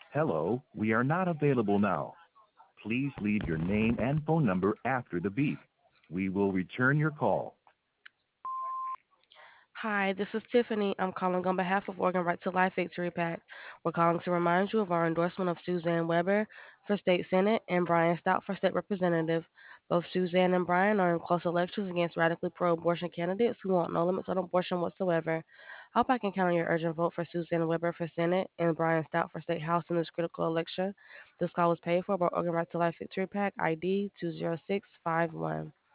Hello, we are not available now. Please leave your name and phone number after the beep. We will return your call. Hi, this is Tiffany. I'm calling on behalf of Organ Right to Life Victory PAC. We're calling to remind you of our endorsement of Suzanne Weber for State Senate and Brian Stout for State Representative. Both Suzanne and Brian are in close elections against radically pro abortion candidates who want no limits on abortion whatsoever. I hope I can count on your urgent vote for Suzanne Weber for Senate and Brian Stout for State House in this critical election. This call was paid for by Organ Right to Life Victory PAC ID 20651.